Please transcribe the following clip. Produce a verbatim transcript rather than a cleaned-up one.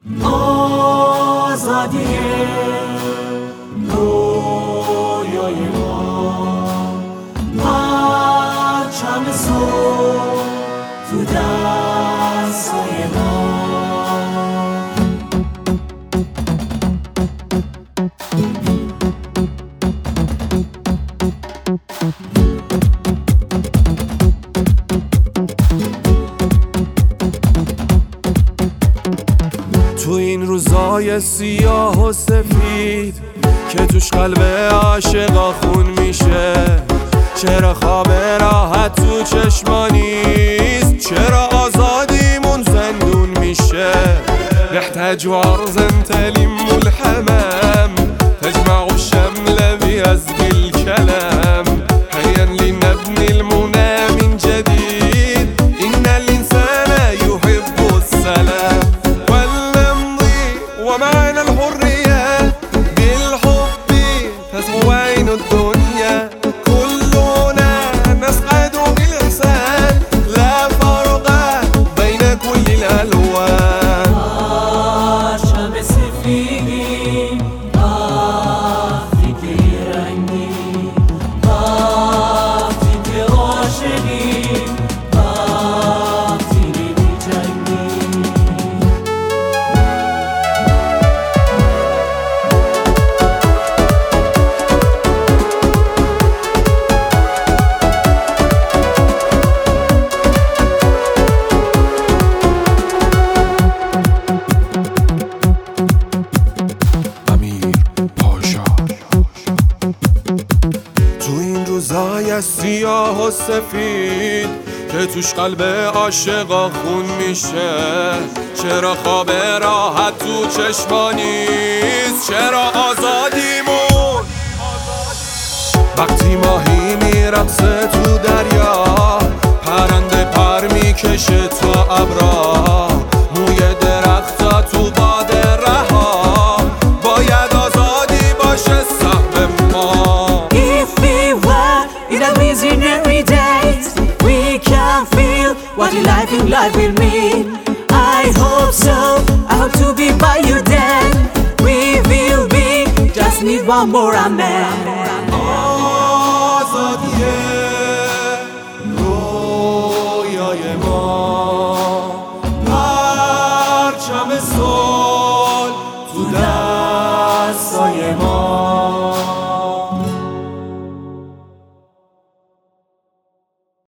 آزادی رویای ما، پرچم صبح تو دستای ما. تو این روزای سیاه و سفید که توش قلب عاشقا خون میشه، چرا خواب راحت تو چشما نیست؟ چرا آزادیمون زندون میشه؟ نحتاج أرض تلم الحمام تجمع الشمل بأزج الكلام، هيا لنبني المنى من جديد، إن الإنسان يحب السلام، ولنمضي ومعنا الحرية بالحب تسمو عين الدنيا، كلنا نسعد بالإحسان لا فرق بين كل الألوان. روزای سیاه و سفید که توش قلب عاشقا خون میشه، چرا خواب راحت تو چشما نیست؟ چرا آزادیمون وقتی ماهی میرقصه تو دریا، پرنده پر میکشه تا ابرا، موی درختا تو باد رها، باید آزادی باشه سهم ما. What your life in life will mean. I hope so, I hope to be by you then. We will be, just need one more amen. آزادی رویای ما.